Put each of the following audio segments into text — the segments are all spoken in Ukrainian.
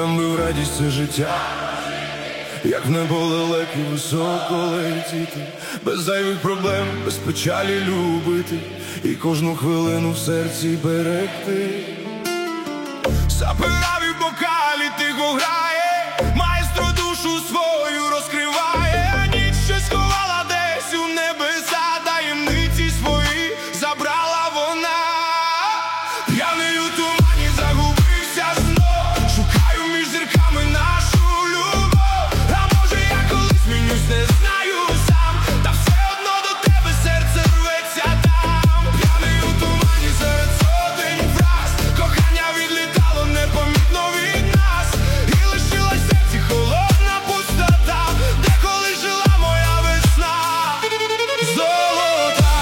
нам би в радість це життя, як в небо лелеки високо летіти, без зайвих проблем, без печалі любити, і кожну хвилину в серці берегти. Сапера в бокалі тихо грає, маестро душу свою розкриває, а ніч щось сховала десь у небеса, таємниці свої забрала вона. П'яний у тумані загубився знов, шукаю між зірками нашу любов. А може я колись змінюсь, не знаю сам, та все одно до тебе серце рветься там. П'яний у тумані серед сотень фраз, кохання відлітало непомітно від нас, і лишилась в серці холодна пустота, де колись жила моя весна золота.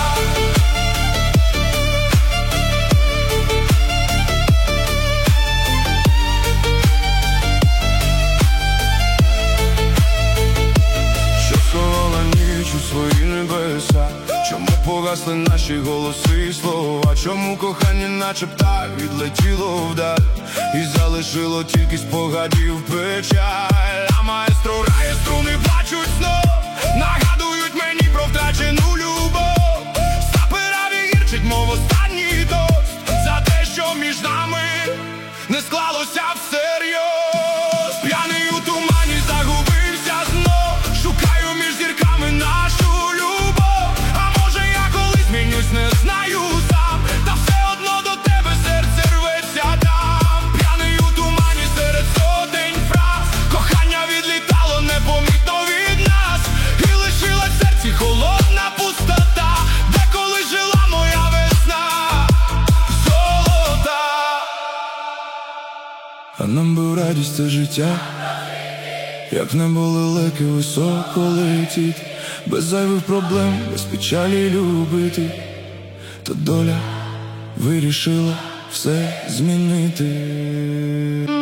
Що сховала ніч у свої небеса? Чому погасли наші голоси і слова? Чому кохання наче птах відлетіло вдаль і залишило тільки спогадів печаль? А маестро грає, струни плачуть знов, нагадують мені про втрачену любов. Сапераві гірчить, мов останній тост, за те, що між нами не склалося всерйоз. П'яний у тумані загубився знов, шукаю між зірками нашу любов. А може я колись змінюсь, не знаю сам, та все одно до тебе серце рветься там. П'яний у тумані серед сотень фраз, кохання відлітало непомітно від нас, і лишилась в серці холодна пустота, де колись жила моя весна золота. А нам би в радість це життя, як в небо лелеки високо летіть, без зайвих проблем, без печалі любити. Та доля вирішила все змінити.